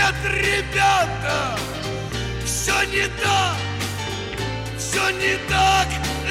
нет, ребята, все не так, все не так,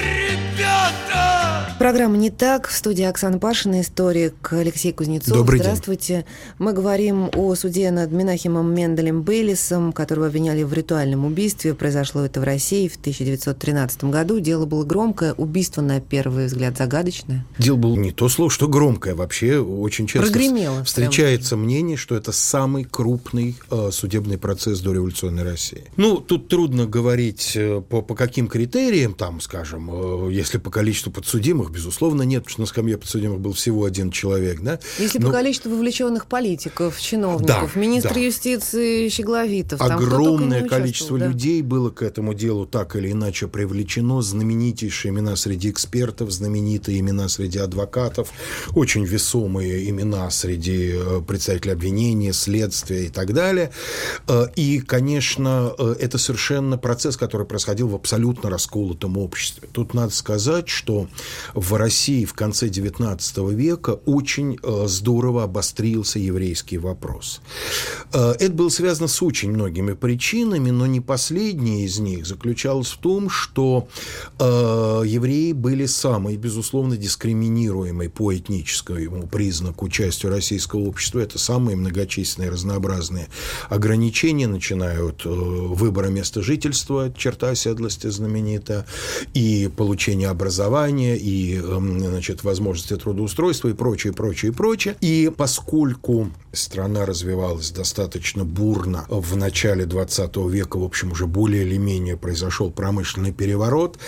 ребята. Программа «Не так». В студии Оксана Пашина, историк Алексей Кузнецов. Добрый Здравствуйте. день. Мы говорим о суде над Менахемом Менделем Бейлисом, которого обвиняли в ритуальном убийстве. Произошло это в России в 1913 году. Дело было громкое, убийство, на первый взгляд, загадочное. Дело было не то слово, что громкое. Вообще очень часто прогремело, встречается мнение, что это самый крупный судебный процесс дореволюционной России. Ну, тут трудно говорить по каким критериям, там, скажем, если по количеству подсудимых, безусловно, нет, потому что на скамье подсудимых был всего один человек, да. Если по количеству вовлеченных политиков, чиновников, министр юстиции Щегловитов, огромное количество людей было к этому делу так или иначе привлечено, знаменитейшие имена среди экспертов, знаменитые имена среди адвокатов, очень весомые имена среди представителей обвинения, следствия и так далее. И, конечно, это совершенно процесс, который происходил в абсолютно расколотом обществе. Тут надо сказать, что в России в конце XIX века очень здорово обострился еврейский вопрос. Это было связано с очень многими причинами, но не последняя из них заключалась в том, что евреи были самой, безусловно, дискриминируемой по этническому признаку частью российского общества. Это самые многочисленные разнообразные ограничения, начиная от выбора места жительства, черта оседлости знаменитая, и получения образования, и, значит, возможности трудоустройства, и прочее, прочее, прочее. И поскольку страна развивалась достаточно бурно в начале XX века, в общем, уже более или менее произошел промышленный переворот,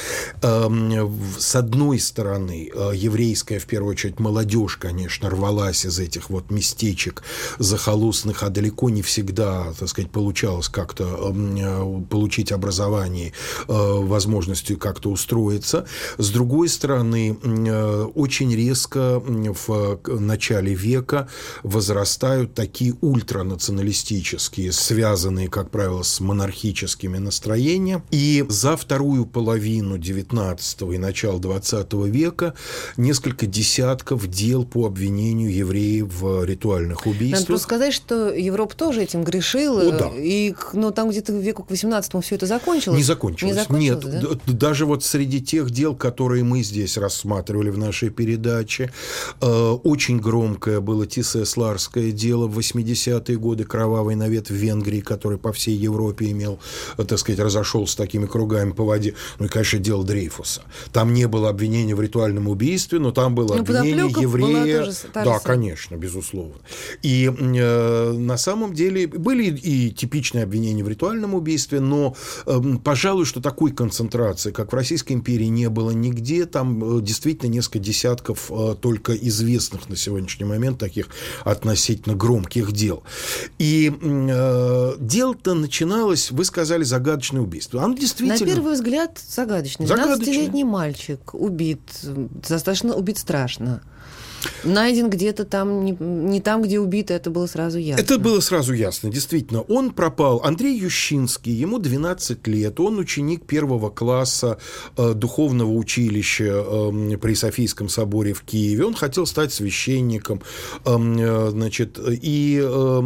с одной стороны, еврейская, в первую очередь, молодежь, конечно, рвалась из этих вот местечек захолустных, а далеко не всегда, так сказать, получалось как-то получить образование, возможностью как-то устроиться. С другой стороны, очень резко в начале века возрастают такие ультранационалистические, связанные, как правило, с монархическими настроениями. И за вторую половину XIX и начало XX века несколько десятков дел по обвинению евреев в ритуальных убийствах. Надо просто сказать, что Европа тоже этим грешила. Да. Но там где-то в веку к XVIII все это закончилось. Не закончилось. Нет, да? Даже вот среди тех дел, которые мы здесь рассматривали в нашей передаче, очень громкое было Тиссе-Сларское дело в 80-е годы, кровавый навет в Венгрии, который по всей Европе имел, так сказать, разошелся такими кругами по воде. Ну и, конечно, дело Дрейфуса. Там не было обвинения в ритуальном убийстве, но там было обвинение еврея. Да, конечно, безусловно. И на самом деле были и типичные обвинения в ритуальном убийстве, но, пожалуй, что такой концентрации, как в Российской империи, не было нигде. Там действительно несколько десятков только известных на сегодняшний момент таких относительно громких дел. И дело-то начиналось, вы сказали, загадочное убийство. Оно действительно... На первый взгляд загадочное. 12-летний мальчик убит. Достаточно убит страшно. Найден где-то там, не там, где убит, это было сразу ясно. Это было сразу ясно, действительно. Он пропал. Андрей Ющинский, ему 12 лет, он ученик первого класса духовного училища при Софийском соборе в Киеве. Он хотел стать священником. Значит, и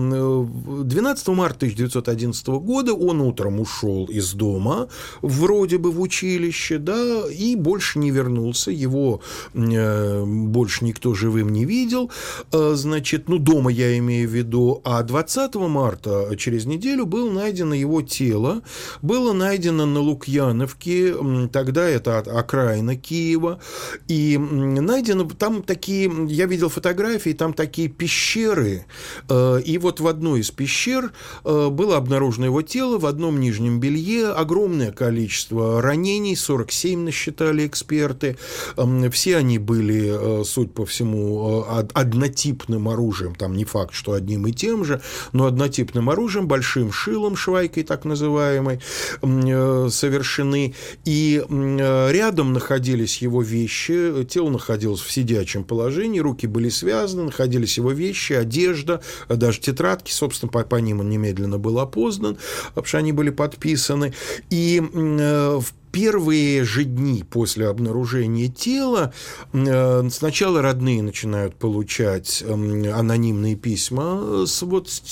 12 марта 1911 года он утром ушел из дома, вроде бы в училище, да, и больше не вернулся. Его больше никто живым не видел, значит, ну, дома я имею в виду, а 20 марта, через неделю, было найдено его тело, было найдено на Лукьяновке, тогда это окраина Киева, и найдено там такие, я видел фотографии, там такие пещеры, и вот в одной из пещер было обнаружено его тело, в одном нижнем белье, огромное количество ранений, 47 насчитали эксперты, все они были, суть по всему, однотипным оружием, там не факт, что одним и тем же, но однотипным оружием, большим шилом, швайкой так называемой, совершены. И рядом находились его вещи, тело находилось в сидячем положении, руки были связаны, находились его вещи, одежда, даже тетрадки, собственно, по ним он немедленно был опознан, потому что они были подписаны. И первые же дни после обнаружения тела сначала родные начинают получать анонимные письма с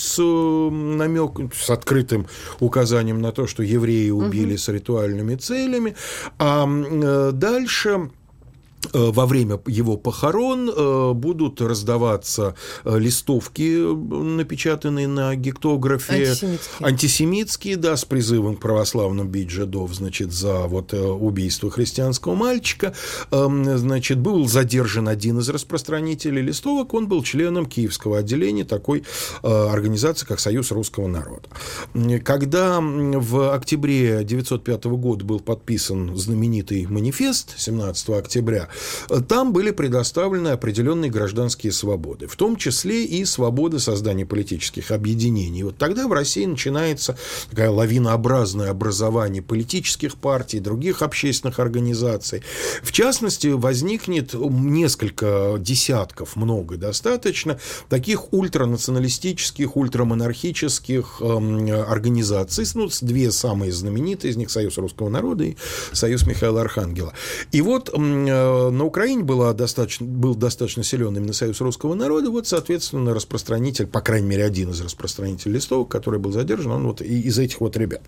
открытым указанием на то, что евреи убили с ритуальными целями, а дальше... Во время его похорон будут раздаваться листовки, напечатанные на гектографе, антисемитские, да, с призывом к православным бить жидов, значит, за убийство христианского мальчика. Значит, был задержан один из распространителей листовок, он был членом Киевского отделения такой организации, как Союз русского народа. Когда в октябре 1905 года был подписан знаменитый манифест 17 октября, там были предоставлены определенные гражданские свободы, в том числе и свобода создания политических объединений. Вот тогда в России начинается такая лавинообразное образование политических партий, других общественных организаций. В частности, возникнет несколько десятков, много достаточно, таких ультранационалистических, ультрамонархических организаций. Две самые знаменитые из них — Союз русского народа и Союз Михаила Архангела. И вот на Украине был достаточно силен именно Союз русского народа, соответственно, распространитель, по крайней мере, один из распространителей листовок, который был задержан, он из этих ребят.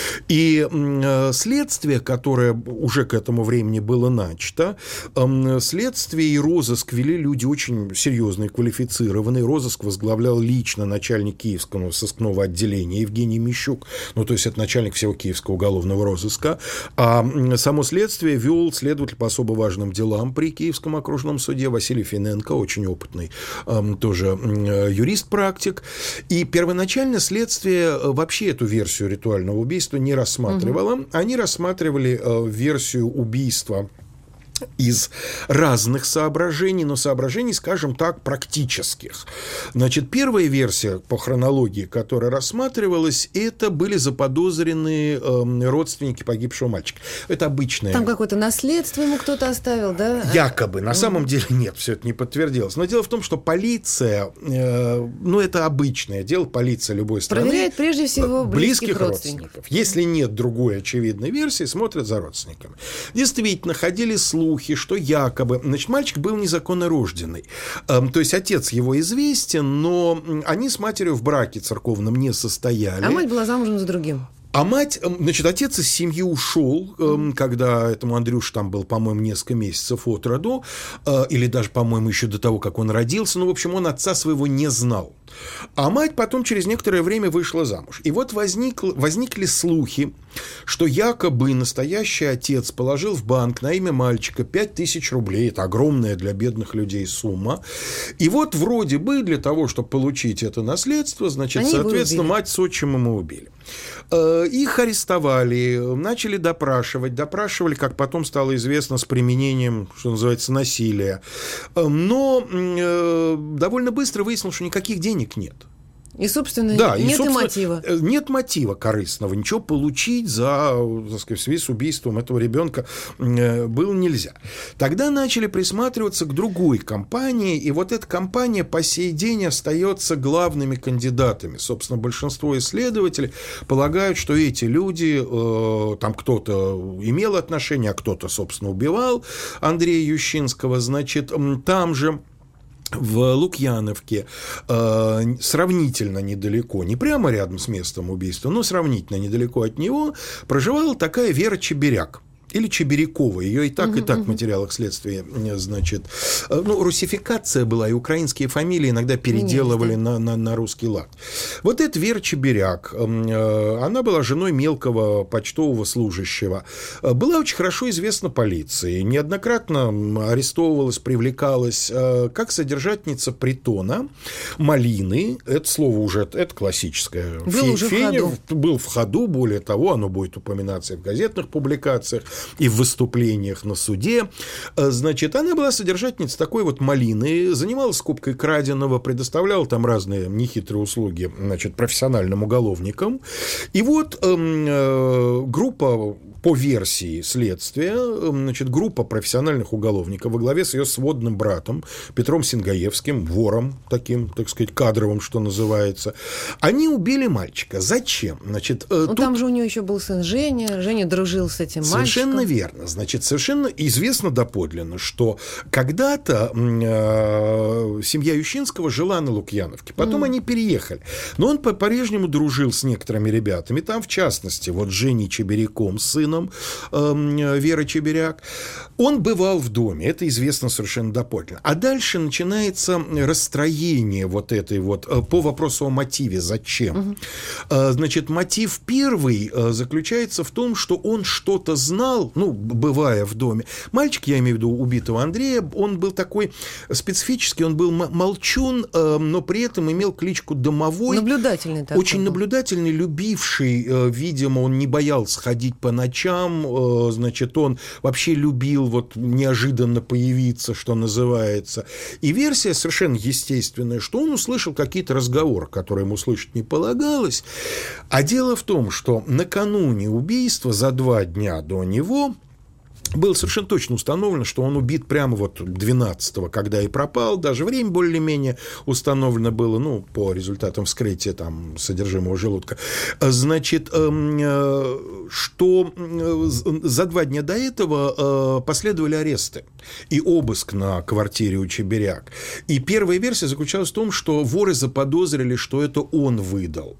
И следствие, которое уже к этому времени было начато, следствие и розыск вели люди очень серьезные, квалифицированные. Розыск возглавлял лично начальник Киевского сыскного отделения Евгений Мищук, то есть это начальник всего Киевского уголовного розыска, а само следствие вел следователь по особо важным делам при Киевском окружном суде Василий Финенко, очень опытный тоже юрист-практик. И первоначально следствие вообще эту версию ритуального убийства не рассматривало. Они рассматривали версию убийства из разных соображений, но соображений, скажем так, практических. Значит, первая версия по хронологии, которая рассматривалась, это были заподозренные родственники погибшего мальчика. Это обычное. Там какое-то наследство ему кто-то оставил, да? Якобы. На самом деле нет, все это не подтвердилось. Но дело в том, что полиция, это обычное дело, полиция любой страны проверяет прежде всего близких родственников. Если нет другой очевидной версии, смотрят за родственниками. Действительно, ходили слухи, что якобы... Значит, мальчик был незаконно рожденный. То есть отец его известен, но они с матерью в браке церковном не состояли. А мать была замужем за другим. А мать, значит, отец из семьи ушел, когда этому Андрюше там было, по-моему, несколько месяцев от роду, или даже, по-моему, еще до того, как он родился. В общем, он отца своего не знал. А мать потом через некоторое время вышла замуж. И вот возникли слухи, что якобы настоящий отец положил в банк на имя мальчика 5000 рублей. Это огромная для бедных людей сумма. И вот вроде бы для того, чтобы получить это наследство, значит, они соответственно, мать с отчимом и убили. Их арестовали, начали допрашивали, как потом стало известно, с применением, что называется, насилия. Но довольно быстро выяснилось, что никаких денег нет. И, собственно, нет и мотива. Нет мотива корыстного. Ничего получить в связи с убийством этого ребенка было нельзя. Тогда начали присматриваться к другой компании, и вот эта компания по сей день остается главными кандидатами. Собственно, большинство исследователей полагают, что эти люди, там кто-то имел отношение, а кто-то, собственно, убивал Андрея Ющинского, значит, там же в Лукьяновке сравнительно недалеко, не прямо рядом с местом убийства, но сравнительно недалеко от него проживала такая Вера Чеберяк. Или Чеберякова. Ее и так в материалах следствия, значит... русификация была, и украинские фамилии иногда переделывали на русский лад. Вот эта Вера Чеберяк, она была женой мелкого почтового служащего. Была очень хорошо известна полиции. Неоднократно арестовывалась, привлекалась как содержательница притона «Малины». Это слово уже, это классическое. Был в ходу, более того, оно будет упоминаться и в газетных публикациях, и в выступлениях на суде. Значит, она была содержательницей такой вот «Малины», занималась скупкой краденого, предоставляла там разные нехитрые услуги, значит, профессиональным уголовникам. И вот группа по версии следствия, значит, группа профессиональных уголовников во главе с ее сводным братом Петром Сингаевским, вором таким, так сказать, кадровым, что называется, они убили мальчика. Зачем? Значит, там же у него еще был сын Женя. Женя дружил с этим мальчиком. Совершенно верно. Значит, совершенно известно доподлинно, что когда-то семья Ющинского жила на Лукьяновке. Потом они переехали. Но он по-прежнему дружил с некоторыми ребятами. Там, в частности, вот Женей Чеберяком, сыном Веры Чеберяк. Он бывал в доме. Это известно совершенно доподлинно. А дальше начинается расстроение вот этой вот по вопросу о мотиве. Зачем? Значит, мотив первый заключается в том, что он что-то знал, ну, бывая в доме. Мальчик, я имею в виду убитого Андрея, он был такой специфический, он был молчун, но при этом имел кличку Домовой. Наблюдательный такой. Очень наблюдательный, любивший, видимо, он не боялся ходить по ночам, значит, он вообще любил вот неожиданно появиться, что называется. И версия совершенно естественная, что он услышал какие-то разговоры, которые ему слышать не полагалось. А дело в том, что накануне убийства, за 2 дня до него, было совершенно точно установлено, что он убит прямо вот 12-го, когда и пропал. Даже время более-менее установлено было, ну, по результатам вскрытия там содержимого желудка. Значит, что за 2 дня до этого последовали аресты и обыск на квартире у Чеберяк. И первая версия заключалась в том, что воры заподозрили, что это он выдал.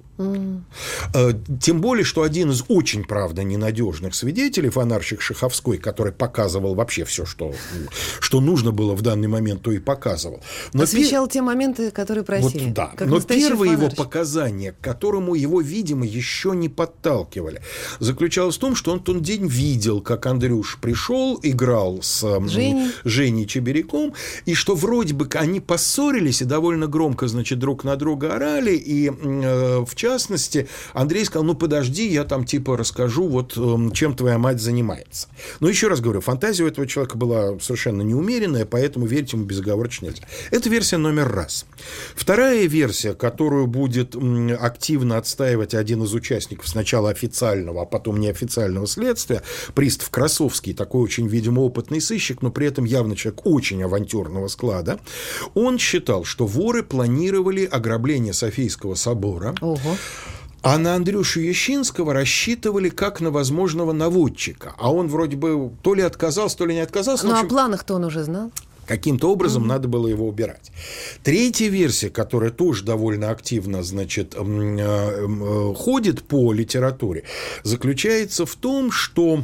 Тем более, что один из очень, правда, ненадежных свидетелей, фонарщик Шаховской, который показывал вообще все, что нужно было в данный момент, то и показывал. Но освещал те моменты, которые просили. Вот, да. Но первое его показание, к которому его, видимо, еще не подталкивали, заключалось в том, что он тот день видел, как Андрюш пришел, играл с Женей Чеберяком, и что вроде бы они поссорились и довольно громко, значит, друг на друга орали, и в частности, Андрей сказал, ну, подожди, я там типа расскажу, вот чем твоя мать занимается. Но еще раз говорю, фантазия у этого человека была совершенно неумеренная, поэтому верить ему безоговорочно нельзя. Это версия номер 1. Вторая версия, которую будет активно отстаивать один из участников сначала официального, а потом неофициального следствия, пристав Красовский, такой очень, видимо, опытный сыщик, но при этом явно человек очень авантюрного склада, он считал, что воры планировали ограбление Софийского собора. Ого. А на Андрюшу Ящинского рассчитывали как на возможного наводчика. А он вроде бы то ли отказался, то ли не отказался. Ну, о планах-то он уже знал. Каким-то образом надо было его убирать. Третья версия, которая тоже довольно активно, значит, ходит по литературе, заключается в том, что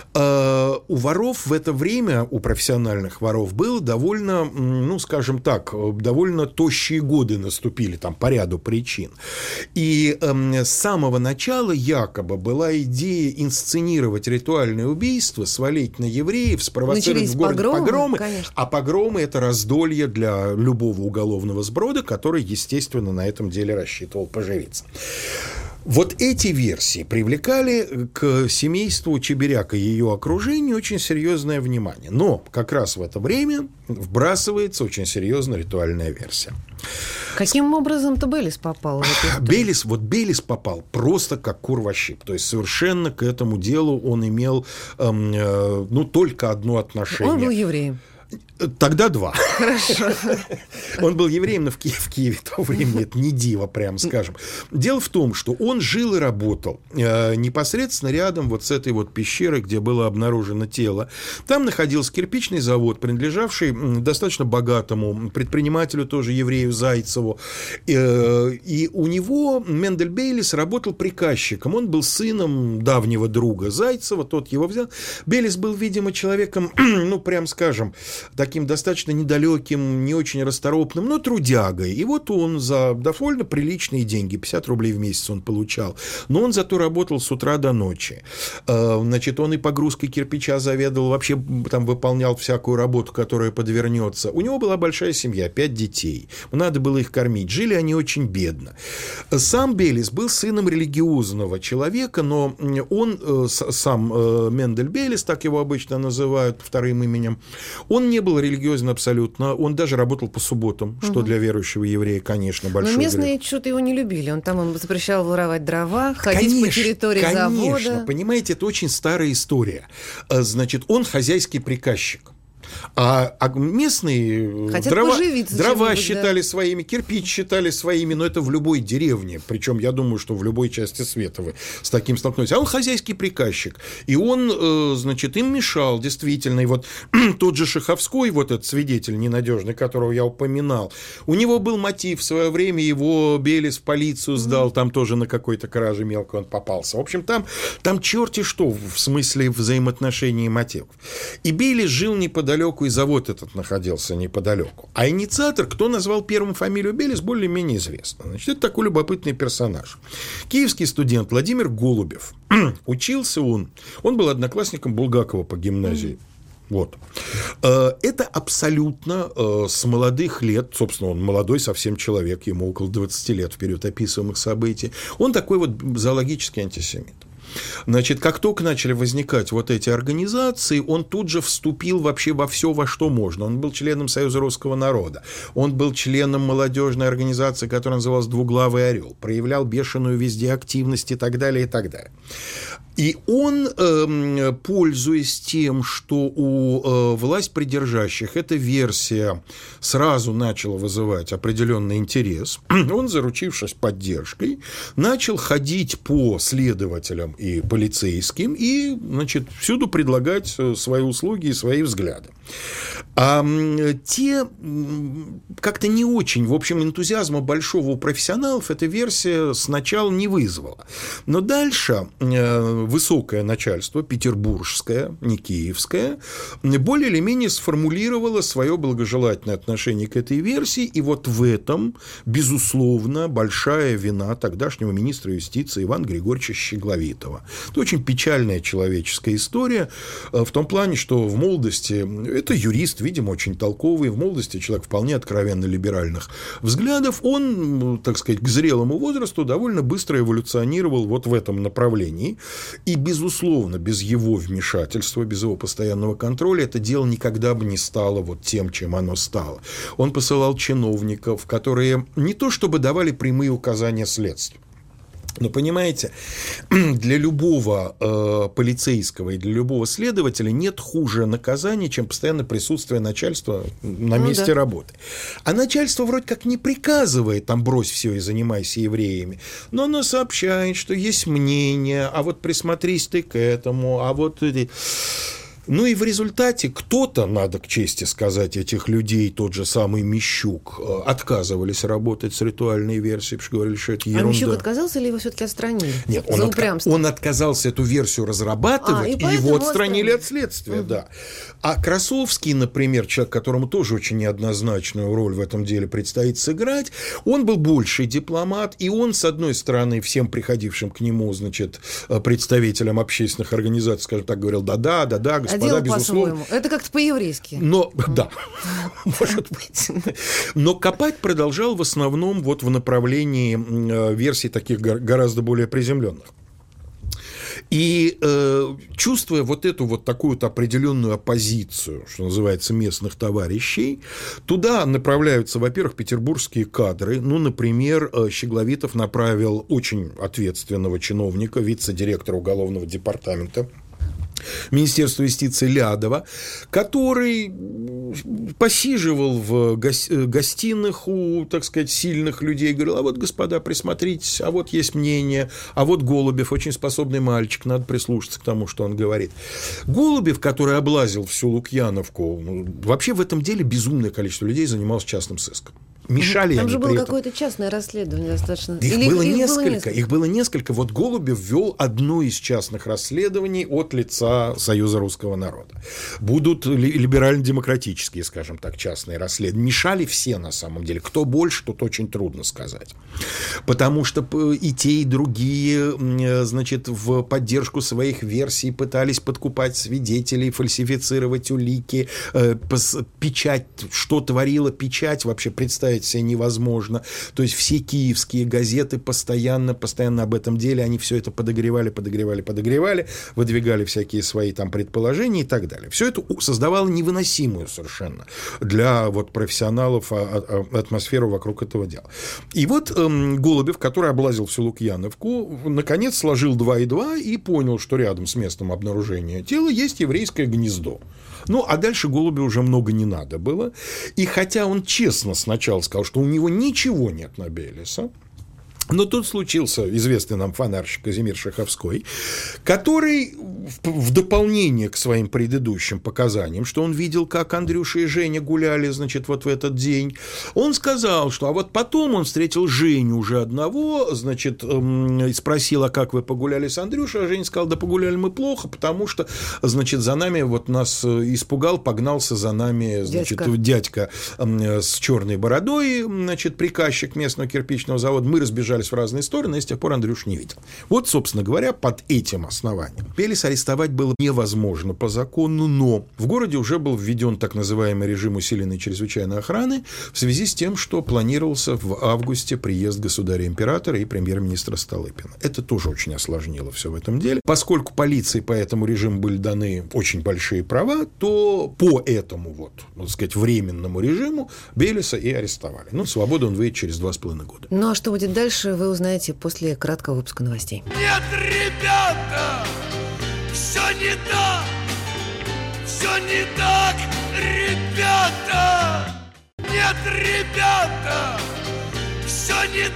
у воров в это время, у профессиональных воров, было довольно, ну, скажем так, довольно тощие годы наступили там по ряду причин. И с самого начала якобы была идея инсценировать ритуальное убийство, свалить на евреев, спровоцировать в городе погромы, а погромы – это раздолье для любого уголовного сброда, который, естественно, на этом деле рассчитывал поживиться. Вот эти версии привлекали к семейству Чеберяк и ее окружению очень серьезное внимание. Но как раз в это время вбрасывается очень серьезная ритуальная версия. Каким образом-то Беллис попал в эту историю? Беллис попал просто как кур во щип. То есть совершенно к этому делу он имел только одно отношение. Он был евреем. Тогда 2. Хорошо. Он был евреем, но в Киеве того времени это не диво, прямо скажем. Дело в том, что он жил и работал непосредственно рядом вот с этой вот пещерой, где было обнаружено тело. Там находился кирпичный завод, принадлежавший достаточно богатому предпринимателю, тоже еврею Зайцеву. И у него Мендель Беллис работал приказчиком. Он был сыном давнего друга Зайцева, тот его взял. Беллис был, видимо, человеком, ну, прям скажем, таким достаточно недалеким, не очень расторопным, но трудягой. И вот он за довольно приличные деньги, 50 рублей в месяц он получал, но он зато работал с утра до ночи. Значит, он и погрузкой кирпича заведовал, вообще там выполнял всякую работу, которая подвернется. У него была большая семья, 5 детей. Надо было их кормить. Жили они очень бедно. Сам Беллис был сыном религиозного человека, но он, сам Мендель Беллис, так его обычно называют вторым именем, он Он не был религиозен абсолютно, он даже работал по субботам, что для верующего еврея, конечно, большой Но местные грех. что-то его не любили. Он там им запрещал воровать дрова, ходить по территории завода. Конечно, понимаете, это очень старая история. Значит, он хозяйский приказчик. А местные дрова считали своими, кирпич считали своими, но это в любой деревне. Причем, я думаю, что в любой части света вы с таким столкнетесь. А он хозяйский приказчик. И он, значит, им мешал, действительно. И вот тот же Шаховской, вот этот свидетель ненадежный, которого я упоминал, у него был мотив. В свое время его Белес в полицию сдал, там тоже на какой-то краже мелкой он попался. В общем, там черти что в смысле взаимоотношений и мотивов. И Белес жил неподалеку, и завод этот находился неподалеку. А инициатор, кто назвал первым фамилию Белес, более-менее известно. Значит, это такой любопытный персонаж. Киевский студент Владимир Голубев. Учился он был одноклассником Булгакова по гимназии. Вот. Это абсолютно с молодых лет, собственно, он молодой совсем человек, ему около 20 лет в период описываемых событий, он такой вот зоологический антисемит. Значит, как только начали возникать вот эти организации, он тут же вступил вообще во все, во что можно. Он был членом Союза русского народа, он был членом молодежной организации, которая называлась «Двуглавый орел», проявлял бешеную везде активность и так далее, и так далее. И он, пользуясь тем, что у власть придержащих эта версия сразу начала вызывать определенный интерес, он, заручившись поддержкой, начал ходить по следователям и полицейским и, значит, всюду предлагать свои услуги и свои взгляды. А те как-то не очень, в общем, энтузиазма большого у профессионалов эта версия сначала не вызвала. Но дальше высокое начальство, петербургское, не киевское, более или менее сформулировало свое благожелательное отношение к этой версии, и вот в этом, безусловно, большая вина тогдашнего министра юстиции Ивана Григорьевича Щегловитова. Это очень печальная человеческая история в том плане, что в молодости, это юрист, видимо, очень толковый, в молодости человек вполне откровенно либеральных взглядов, он, так сказать, к зрелому возрасту довольно быстро эволюционировал вот в этом направлении. И, безусловно, без его вмешательства, без его постоянного контроля это дело никогда бы не стало вот тем, чем оно стало. Он посылал чиновников, которые не то чтобы давали прямые указания следствию, но, понимаете, для любого полицейского и для любого следователя нет хуже наказания, чем постоянное присутствие начальства на месте работы. А начальство вроде как не приказывает, там, брось все и занимайся евреями, но оно сообщает, что есть мнение, а вот присмотрись ты к этому, а вот... Ну и в результате кто-то, надо к чести сказать, этих людей, тот же самый Мищук, отказывались работать с ритуальной версией, потому что говорили, что это ерунда. А Мищук отказался или его все-таки отстранили? Нет, за упрямство? Он отказался эту версию разрабатывать, и его отстранили от следствия, да. А Красовский, например, человек, которому тоже очень неоднозначную роль в этом деле предстоит сыграть, он был больший дипломат, и он, с одной стороны, всем приходившим к нему, значит, представителям общественных организаций, скажем так, говорил, да-да, господа, дело безусловно. по-своему. Это как-то по-еврейски. Но, да, может быть. Но копать продолжал в основном вот в направлении версий таких гораздо более приземленных. И чувствуя вот эту вот такую вот определенную оппозицию, что называется, местных товарищей, туда направляются, во-первых, петербургские кадры. Ну, например, Щегловитов направил очень ответственного чиновника, вице-директора уголовного департамента Министерства юстиции Лядова, который посиживал в гостиных у, так сказать, сильных людей, говорил, а вот, господа, присмотритесь, а вот есть мнение, а вот Голубев, очень способный мальчик, надо прислушаться к тому, что он говорит. Голубев, который облазил всю Лукьяновку, вообще в этом деле безумное количество людей занималось частным сыском. Мешали Там они же было при этом. какое-то частное расследование достаточно. Их было несколько. Вот Голубев вел одно из частных расследований от лица Союза русского народа. Будут либерально-демократические, скажем так, частные расследования. Мешали все, на самом деле. Кто больше, тут очень трудно сказать. Потому что и те, и другие, значит, в поддержку своих версий пытались подкупать свидетелей, фальсифицировать улики, печать, что творила печать, вообще представить представить себе невозможно. То есть все киевские газеты постоянно об этом деле, они все это подогревали, выдвигали всякие свои там предположения и так далее. Все это создавало невыносимую совершенно для вот профессионалов атмосферу вокруг этого дела. И вот Голубев, который облазил всю Лукьяновку, наконец сложил 2 и 2 и понял, что рядом с местом обнаружения тела есть еврейское гнездо. Ну, а дальше Голубю уже много не надо было. И хотя он честно сначала сказал, что у него ничего нет на Белеса, но тут случился известный нам фонарщик Казимир Шаховской, который в дополнение к своим предыдущим показаниям, что он видел, как Андрюша и Женя гуляли, значит, вот в этот день, он сказал, что а вот потом он встретил Женю уже одного, значит, и спросил, а как вы погуляли с Андрюшей, а Женя сказал, да погуляли мы плохо, потому что, значит, за нами вот нас испугал, погнался за нами, значит, дядька с черной бородой, значит, приказчик местного кирпичного завода, мы разбежались в разные стороны, и с тех пор Андрюш не видел. Вот, собственно говоря, под этим основанием Белес арестовать было невозможно по закону, но в городе уже был введен так называемый режим усиленной чрезвычайной охраны в связи с тем, что планировался в августе приезд государя-императора и премьер-министра Столыпина. Это тоже очень осложнило все в этом деле. Поскольку полиции по этому режиму были даны очень большие права, то по этому вот, так сказать, временному режиму Белеса и арестовали. Ну, свободу он выйдет через 2,5 года. Ну, а что будет дальше, вы узнаете после краткого выпуска новостей. Нет, ребята, все не так, ребята. Нет, ребята, все не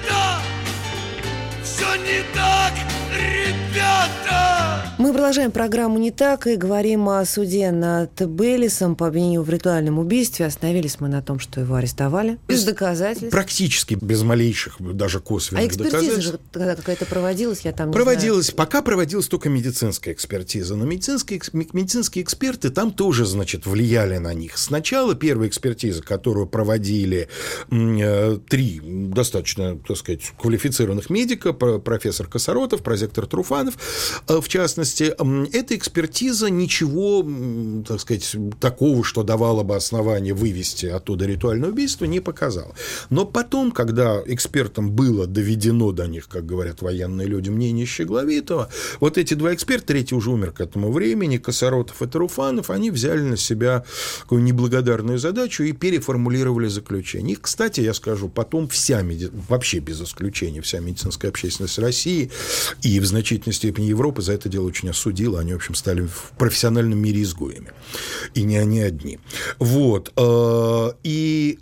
так, ребята. Мы продолжаем программу «Не так» и говорим о суде над Белесом по обвинению в ритуальном убийстве. Остановились мы на том, что его арестовали. Без доказательств. Практически без малейших, даже косвенных доказательств. А экспертиза же когда какая-то проводилась, я там не проводилась, знаю. Пока проводилась только медицинская экспертиза. Но медицинские эксперты там тоже, значит, влияли на них. Сначала первая экспертиза, которую проводили 3 достаточно, так сказать, квалифицированных медика, профессор Косоротов, прозектор Труфанов, в частности, эта экспертиза ничего, так сказать, такого, что давало бы основание вывести оттуда ритуальное убийство, не показала. Но потом, когда экспертам было доведено до них, как говорят военные люди, мнение Щегловитова, вот эти 2 эксперта, третий уже умер к этому времени, Косоротов и Труфанов, они взяли на себя такую неблагодарную задачу и переформулировали заключение. И, кстати, я скажу, потом вообще без исключения, вся медицинская общественность России и в значительной степени Европы за это дело очень осудила. Они, в общем, стали в профессиональном мире изгоями. И не они одни. Вот. И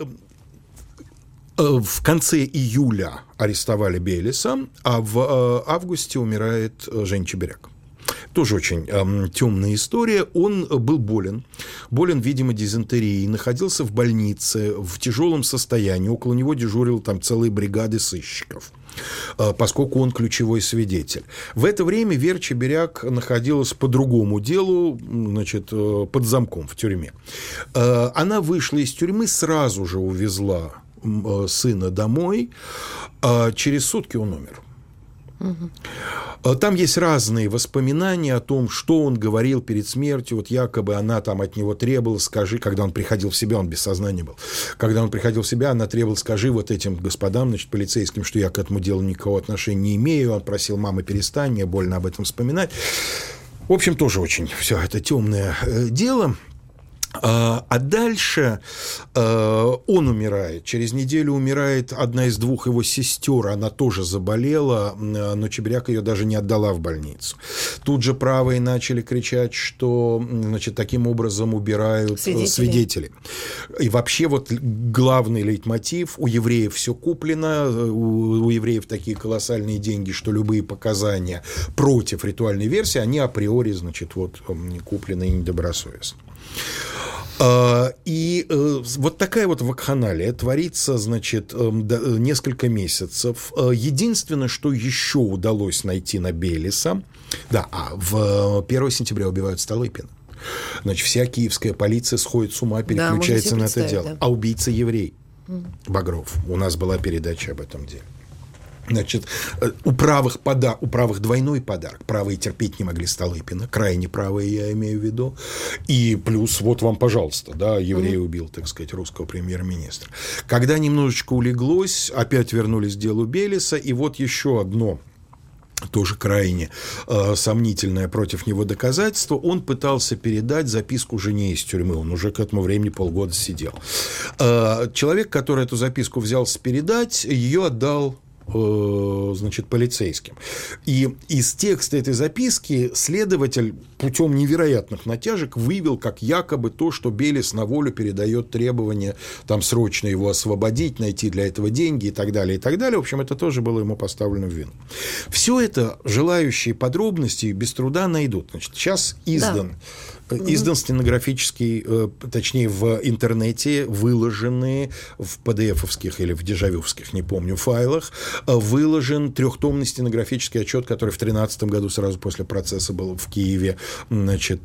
в конце июля арестовали Белеса, а в августе умирает Жень Чебиряк. Тоже очень темная история. Он был болен, видимо, дизентерией, находился в больнице в тяжелом состоянии. Около него дежурил там целые бригады сыщиков, поскольку он ключевой свидетель. В это время Вера Чебиряк находилась по другому делу, значит, под замком в тюрьме. Она вышла из тюрьмы, сразу же увезла сына домой. Через сутки он умер. Там есть разные воспоминания о том, что он говорил перед смертью. Вот якобы она там от него требовала, скажи, когда он приходил в себя, он без сознания был. Когда он приходил в себя, она требовала, скажи вот этим господам, значит, полицейским, что я к этому делу никакого отношения не имею. Он просил, мама, перестань, мне больно об этом вспоминать. В общем, тоже очень все это темное дело. А дальше он умирает. Через неделю умирает одна из 2 его сестер. Она тоже заболела, но Чебиряк ее даже не отдала в больницу. Тут же правые начали кричать, что, значит, таким образом убирают свидетелей. И вообще вот главный лейтмотив: у евреев все куплено, у евреев такие колоссальные деньги, что любые показания против ритуальной версии, они априори, значит, вот куплены и недобросовестно. И вот такая вот вакханалия творится, значит, несколько месяцев. Единственное, что еще удалось найти на Белеса, в 1 сентября убивают Столыпина. Значит, вся киевская полиция сходит с ума, переключается на это дело. Да. А убийца еврей Багров. У нас была передача об этом деле. Значит, у правых двойной подарок. Правые терпеть не могли Столыпина, крайне правые я имею в виду. И плюс, вот вам, пожалуйста, да, еврей убил, так сказать, русского премьер-министра. Когда немножечко улеглось, опять вернулись к делу Белеса, и вот еще одно тоже крайне сомнительное против него доказательство, он пытался передать записку жене из тюрьмы, он уже к этому времени полгода сидел. Человек, который эту записку взялся передать, ее отдал, значит, полицейским. И из текста этой записки следователь путем невероятных натяжек вывел как якобы то, что Белес на волю передает требование там срочно его освободить, найти для этого деньги и так далее, и так далее. В общем, это тоже было ему поставлено в вину. Все это желающие подробности без труда найдут. Значит, сейчас издан стенографический, точнее, в интернете выложенные в PDF-овских или в дежавювских, не помню, файлах, выложен трехтомный стенографический отчет, который в 2013 году, сразу после процесса, был в Киеве, значит,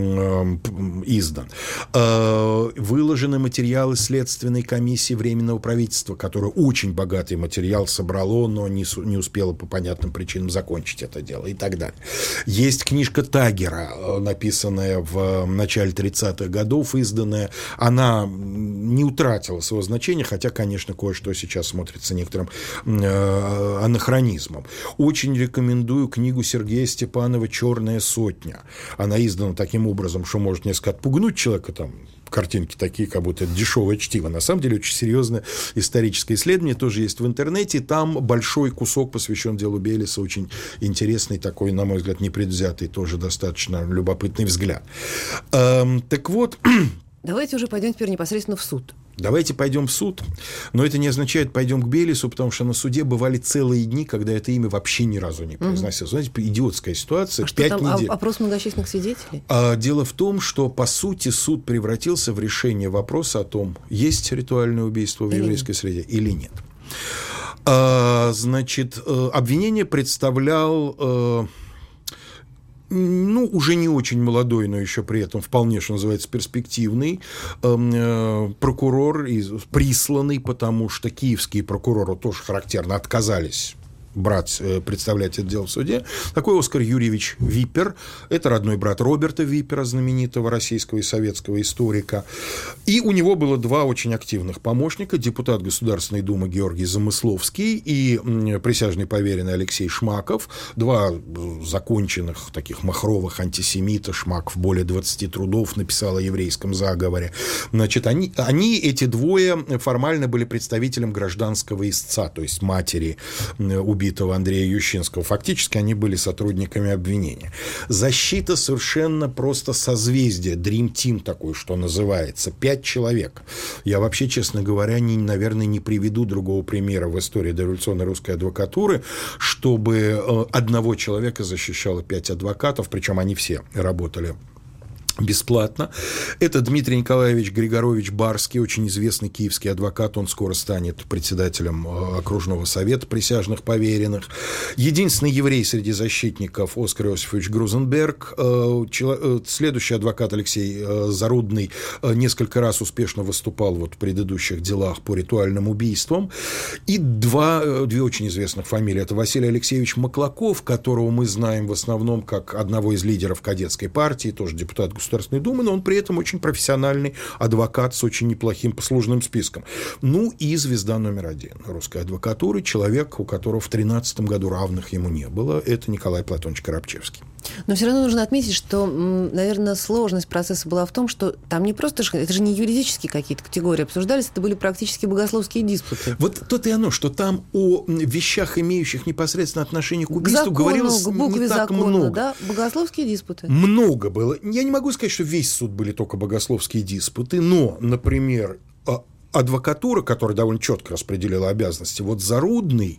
издан. Выложены материалы Следственной комиссии Временного правительства, которое очень богатый материал собрало, но не успело по понятным причинам закончить это дело и так далее. Есть книжка Тагера, написанная в начале 30-х годов, изданная. Она не утратила своего значения, хотя, конечно, кое-что сейчас смотрится некоторым анахронизмом. Очень рекомендую книгу Сергея Степанова «Черная сотня». Она издана таким образом, что может несколько отпугнуть человека, там картинки такие, как будто это дешевое чтиво. На самом деле, очень серьезное историческое исследование тоже есть в интернете. Там большой кусок посвящен делу Белеса, очень интересный такой, на мой взгляд, непредвзятый, тоже достаточно любопытный взгляд. Так вот... Давайте уже пойдем теперь непосредственно в суд. Давайте пойдем в суд, но это не означает пойдем к Белесу, потому что на суде бывали целые дни, когда это имя вообще ни разу не произносилось. Знаете, идиотская ситуация. 5 недель. Опрос многочисленных свидетелей? Дело в том, что, по сути, суд превратился в решение вопроса о том, есть ритуальное убийство в еврейской среде или нет. Значит, обвинение представлял... уже не очень молодой, но еще при этом вполне, что называется, перспективный прокурор, присланный, потому что киевские прокуроры тоже характерно отказались представлять это дело в суде, такой Оскар Юрьевич Виппер. Это родной брат Роберта Виппера, знаменитого российского и советского историка. И у него было 2 очень активных помощника: депутат Государственной Думы Георгий Замысловский и присяжный поверенный Алексей Шмаков. 2 законченных таких махровых антисемита. Шмаков более 20 трудов написал о еврейском заговоре. Значит, они, эти 2, формально были представителем гражданского истца, то есть матери убитого Андрея Ющинского. Фактически они были сотрудниками обвинения. Защита совершенно просто созвездие, Dream Team такой, что называется, 5 человек. Я вообще, честно говоря, наверное, не приведу другого примера в истории дореволюционной русской адвокатуры, чтобы одного человека защищало 5 адвокатов, причем они все работали бесплатно. Это Дмитрий Николаевич Григорович Барский, очень известный киевский адвокат. Он скоро станет председателем окружного совета присяжных поверенных. Единственный еврей среди защитников Оскар Иосифович Грузенберг. Следующий адвокат Алексей Зарудный несколько раз успешно выступал в предыдущих делах по ритуальным убийствам. И две очень известных фамилии. Это Василий Алексеевич Маклаков, которого мы знаем в основном как одного из лидеров кадетской партии, тоже депутат Государственной Думы, но он при этом очень профессиональный адвокат с очень неплохим послужным списком. И звезда номер 1 русской адвокатуры, человек, у которого в 2013 году равных ему не было, это Николай Платонович Коробчевский. Но все равно нужно отметить, что, наверное, сложность процесса была в том, что там не просто... Это же не юридические какие-то категории обсуждались, это были практически богословские диспуты. Вот то-то и оно, что там о вещах, имеющих непосредственно отношение к убийству, говорилось не так много. Да? Богословские диспуты. Много было. Я не могу сказать, что весь суд были только богословские диспуты, но, например, адвокатура, которая довольно четко распределила обязанности, Зарудный,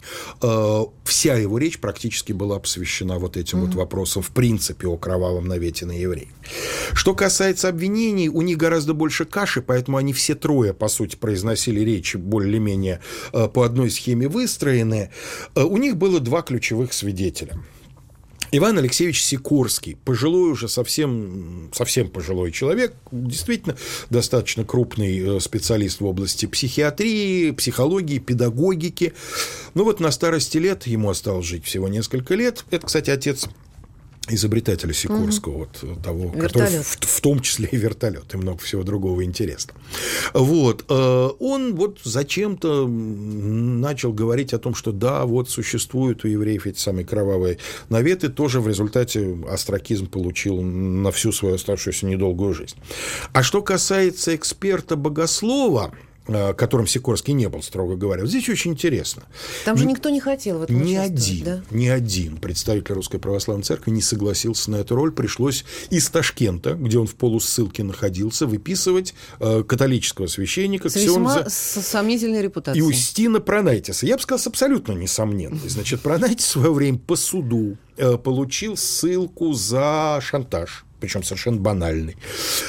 вся его речь практически была посвящена этим вопросам, в принципе, о кровавом навете на евреев. Что касается обвинений, у них гораздо больше каши, поэтому они все 3, по сути, произносили речи более-менее по одной схеме выстроенные. У них было 2 ключевых свидетеля. Иван Алексеевич Сикорский, пожилой уже, совсем пожилой человек, действительно достаточно крупный специалист в области психиатрии, психологии, педагогики. Ну вот на старости лет, ему осталось жить всего несколько лет. Это, кстати, отец изобретателя Сикорского, вот того, который в том числе и вертолет, и много всего другого интересного. Вот. Он вот зачем-то начал говорить о том, что да, вот существуют у евреев эти самые кровавые наветы, тоже в результате остракизм получил на всю свою оставшуюся недолгую жизнь. А что касается эксперта-богослова, которым Сикорский не был, строго говоря. Вот здесь очень интересно. Там же никто не хотел в этом участвовать. Ни один представитель Русской Православной Церкви не согласился на эту роль. Пришлось из Ташкента, где он в полуссылке находился, выписывать католического священника. С весьма сомнительной репутацией. Иустина Пронайтиса. Я бы сказал, абсолютно несомненный. Значит, Пронайтис в свое время по суду получил ссылку за шантаж. Причем совершенно банальный.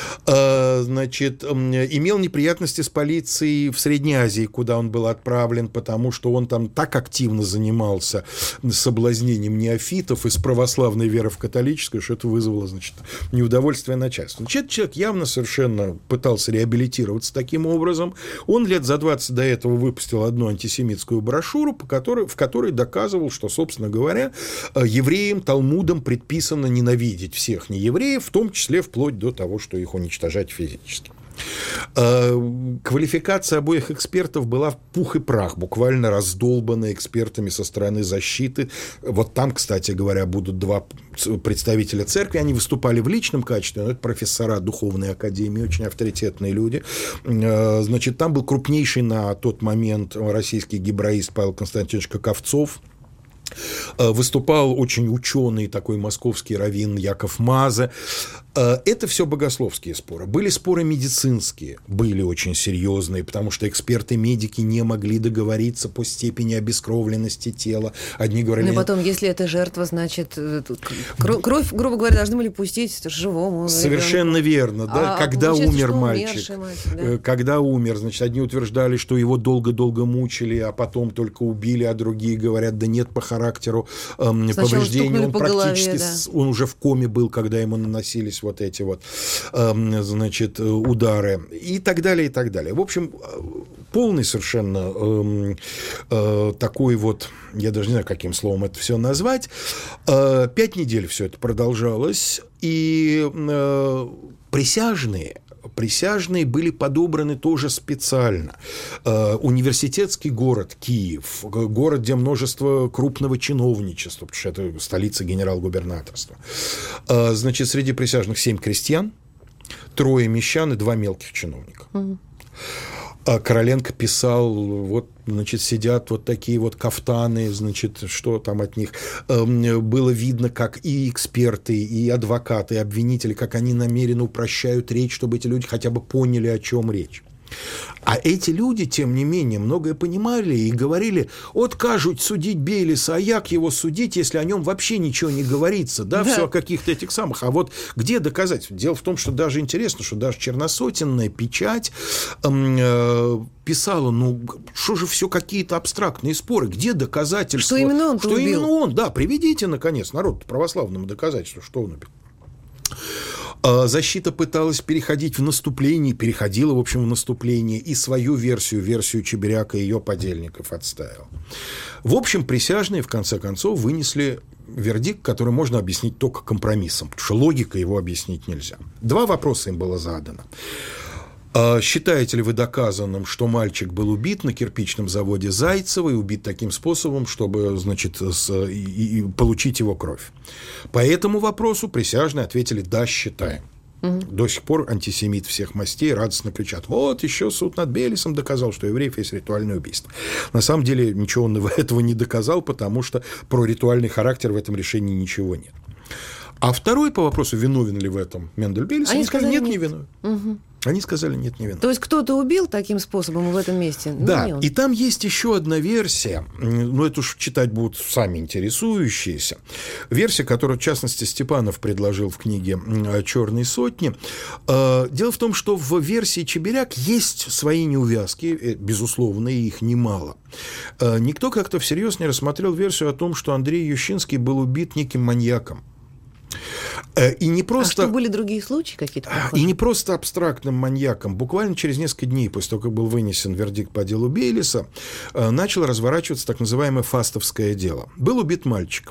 Значит, имел неприятности с полицией в Средней Азии, куда он был отправлен, потому что он там так активно занимался соблазнением неофитов из православной веры в католическую, что это вызвало, значит, неудовольствие начальства. Значит, человек явно совершенно пытался реабилитироваться таким образом. Он лет за 20 до этого выпустил одну антисемитскую брошюру, в которой доказывал, что, собственно говоря, евреям Талмудом предписано ненавидеть всех неевреев, в том числе вплоть до того, что их уничтожать физически. Квалификация обоих экспертов была в пух и прах, буквально раздолбана экспертами со стороны защиты. Вот там, кстати говоря, будут два представителя церкви. Они выступали в личном качестве, но это профессора духовной академии, очень авторитетные люди. Значит, там был крупнейший на тот момент российский гебраист Павел Константинович Каковцов. Выступал очень ученый такой московский раввин Яков Мазе. Это все богословские споры. Были споры медицинские, были очень серьезные, потому что эксперты-медики не могли договориться по степени обескровленности тела. Одни говорили... Но потом, если это жертва, значит, кровь, грубо говоря, должны были пустить живому. Совершенно верно. Да? Когда умер мальчик, когда умер, значит, одни утверждали, что его долго-долго мучили, а потом только убили, а другие говорят, да нет, по характеру повреждений, он практически, голове, да. Он уже в коме был, когда ему наносились вот эти вот, значит, удары и так далее, и так далее. В общем, полный совершенно такой вот, я даже не знаю, каким словом это все назвать. 5 недель все это продолжалось, и присяжные были подобраны тоже специально. Университетский город Киев, город, где множество крупного чиновничества, потому что это столица генерал-губернаторства. Значит, среди присяжных 7 крестьян, 3 мещан и 2 мелких чиновника. Короленко писал, вот, значит, сидят вот такие вот кафтаны, значит, что там от них. Было видно, как и эксперты, и адвокаты, и обвинители, как они намеренно упрощают речь, чтобы эти люди хотя бы поняли, о чем речь. А эти люди, тем не менее, многое понимали и говорили, вот кажуть судить Бейлиса, а як его судить, если о нем вообще ничего не говорится, да, все о каких-то этих самых. А вот где доказательства? Дело в том, что даже интересно, что даже черносотенная печать писала, ну, что же все какие-то абстрактные споры, где доказательства? Что именно он убил? Именно он, да, приведите, наконец, народ православному доказательству, что он убил. Защита пыталась переходить в наступление, переходила, в общем, в наступление, и свою версию Чебиряка и ее подельников отстаивал. В общем, присяжные, в конце концов, вынесли вердикт, который можно объяснить только компромиссом, потому что логикой его объяснить нельзя. 2 вопроса им было задано. Считаете ли вы доказанным, что мальчик был убит на кирпичном заводе Зайцева и убит таким способом, чтобы, значит, получить его кровь? По этому вопросу присяжные ответили: да, считаем. До сих пор антисемит всех мастей радостно кричат: вот еще суд над Бейлисом доказал, что у евреев есть ритуальное убийство. На самом деле ничего он этого не доказал, потому что про ритуальный характер в этом решении ничего нет. А второй по вопросу, виновен ли в этом Мендель Бейлис, они сказали: нет, не виновен. Они сказали, нет, не виноват. То есть кто-то убил таким способом в этом месте? Да, и там есть еще одна версия, это уж читать будут сами интересующиеся. Версия, которую, в частности, Степанов предложил в книге «Черные сотни». Дело в том, что в версии Чеберяк есть свои неувязки, безусловно, и их немало. Никто как-то всерьез не рассмотрел версию о том, что Андрей Ющинский был убит неким маньяком. И не просто... что, были другие случаи какие-то? И не просто абстрактным маньяком. Буквально через несколько дней после того, как был вынесен вердикт по делу Бейлиса, начало разворачиваться так называемое фастовское дело. Был убит мальчик.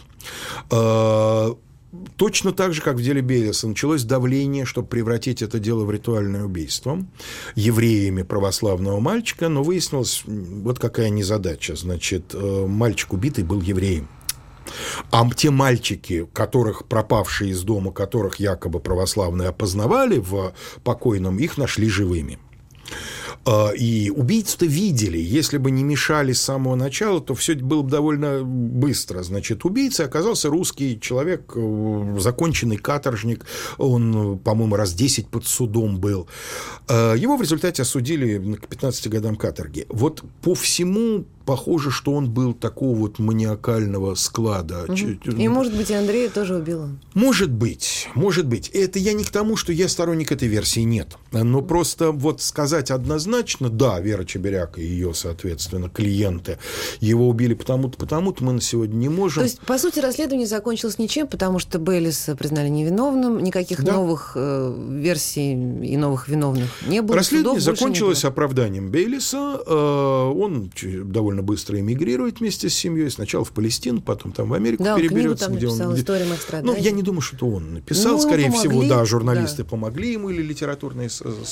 Точно так же, как в деле Бейлиса, началось давление, чтобы превратить это дело в ритуальное убийство евреями православного мальчика, но выяснилось, вот какая незадача. Значит, мальчик убитый был евреем. А те мальчики, которых пропавшие из дома, которых якобы православные опознавали в покойном, их нашли живыми. И убийцу-то видели. Если бы не мешали с самого начала, то все было бы довольно быстро. Значит, убийцей оказался русский человек, законченный каторжник. Он, по-моему, раз 10 под судом был. Его в результате осудили к 15 годам каторги. Вот по всему похоже, что он был такого вот маниакального склада. И, может быть, и Андрея тоже убил он. Может быть. Это я не к тому, что я сторонник этой версии, нет. Но просто вот сказать однозначно, да, Вера Чеберяк и ее, соответственно, клиенты его убили потому-то мы на сегодня не можем. То есть, по сути, расследование закончилось ничем, потому что Бейлиса признали невиновным, никаких новых версий и новых виновных не было. Расследование закончилось оправданием Бейлиса. Он довольно быстро эмигрирует вместе с семьей. Сначала в Палестину, потом там в Америку переберется. Книгу там написал, «История моих страданий». Я не думаю, что это он написал. Скорее всего, журналисты помогли ему, или литературные,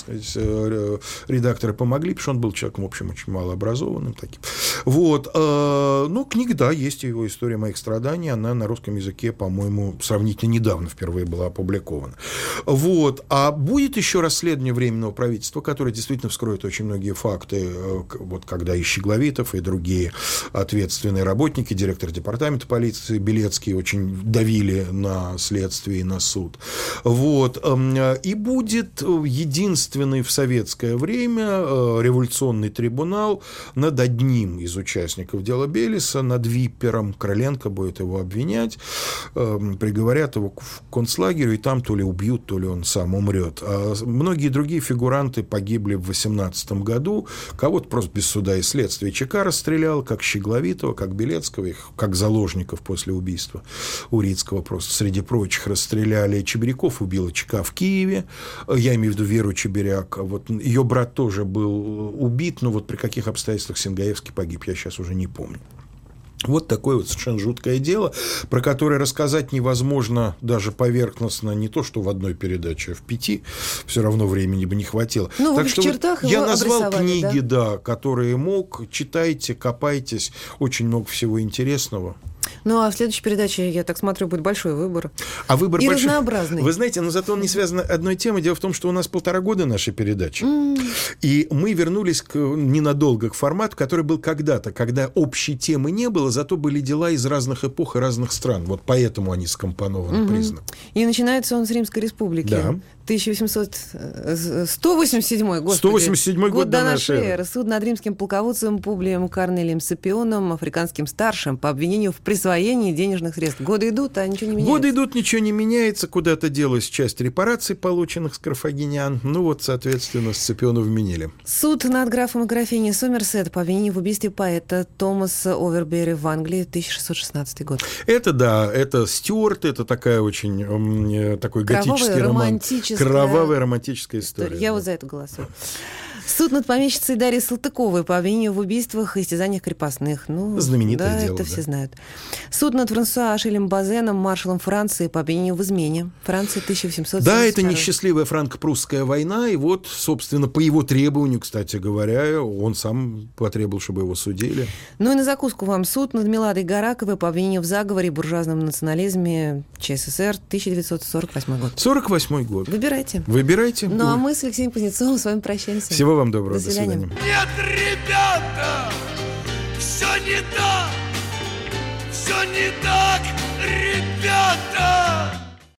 редакторы помогли, потому что он был человеком, в общем, очень малообразованным таким. Вот. Но книга, есть его «История моих страданий». Она на русском языке, по-моему, сравнительно недавно впервые была опубликована. Вот. А будет еще расследование Временного правительства, которое действительно вскроет очень многие факты, вот когда и Щегловитов, и другие ответственные работники, директор департамента полиции Белецкий очень давили на следствие и на суд. Вот. И будет единственный в советское время революционный трибунал над одним из участников дела Бейлиса, над Виппером. Короленко будет его обвинять, приговорят его к концлагерю, и там то ли убьют, то ли он сам умрет. А многие другие фигуранты погибли в 18 году, кого-то просто без суда и следствия. ЧК расстрелял, как Щегловитова, как Белецкого, их как заложников после убийства Урицкого просто среди прочих расстреляли. Чебиряков убила ЧК в Киеве, я имею в виду Веру Чеберяк. Вот ее брат тоже был убит, но вот при каких обстоятельствах Сингаевский погиб, я сейчас уже не помню. Вот такое вот совершенно жуткое дело, про которое рассказать невозможно даже поверхностно, не то что в одной передаче, а в 5, все равно времени бы не хватило. Так что вот я назвал книги, которые мог, читайте, копайтесь, очень много всего интересного. Ну, а в следующей передаче, я так смотрю, будет большой выбор. А выбор и большой. Разнообразный. Вы знаете, но зато он не связан одной темой. Дело в том, что у нас 1,5 года нашей передачи. И мы вернулись ненадолго к формату, который был когда-то, когда общей темы не было, зато были дела из разных эпох и разных стран. Вот поэтому они скомпонованы признак. И начинается он с Римской Республики. Да. 187 год. 187 год до нашей эры. Суд над римским полководцем Публием Корнелием Сципионом, африканским старшим, по обвинению в присвоении денежных средств. Годы идут, а ничего не меняется. Годы идут, ничего не меняется. Куда-то делась часть репараций, полученных с карфагенян. Соответственно, Сципиона вменили. Суд над графом и графиней Сомерсет по обвинению в убийстве поэта Томаса Овербери в Англии, 1616 год. Это Стюарт, это такая очень такой готический роман. Кровавая романтическая история. Я вот за это голосую. Суд над помещицей Дарьей Салтыковой по обвинению в убийствах и истязаниях крепостных. Знаменитое дело. Это все знают. Суд над Франсуа Ашелем Базеном, маршалом Франции, по обвинению в измене. Франция, 1872. Да, это несчастливая франко-прусская война, и вот, собственно, по его требованию, кстати говоря, он сам потребовал, чтобы его судили. И на закуску вам суд над Меладой Гараковой по обвинению в заговоре и буржуазном национализме ЧССР, 1948 год. 48 год. Выбирайте. А мы с Алексеем Кузнецовым с вами прощаемся. Всего вам доброго. До свидания. Нет, ребята, все не так, ребята.